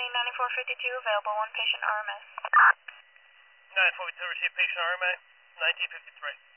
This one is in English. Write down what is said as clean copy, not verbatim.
morning, 9452, available, one patient RMA. 9452, receive patient RMA, 1953.